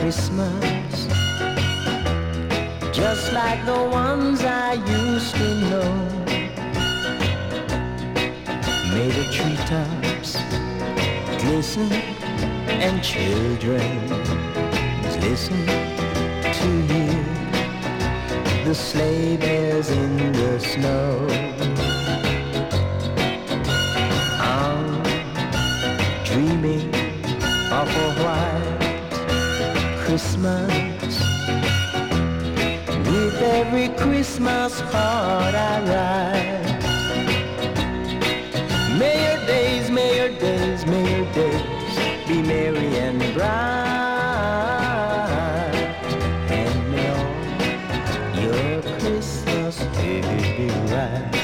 Christmas, just like the ones I used to know. May the treetops glisten and children listen to hear the sleigh bells in the snow. I'm dreaming of a white Christmas. With every Christmas card I write, may your days, may your days, may your days be merry and bright, and may all your Christmas days be right.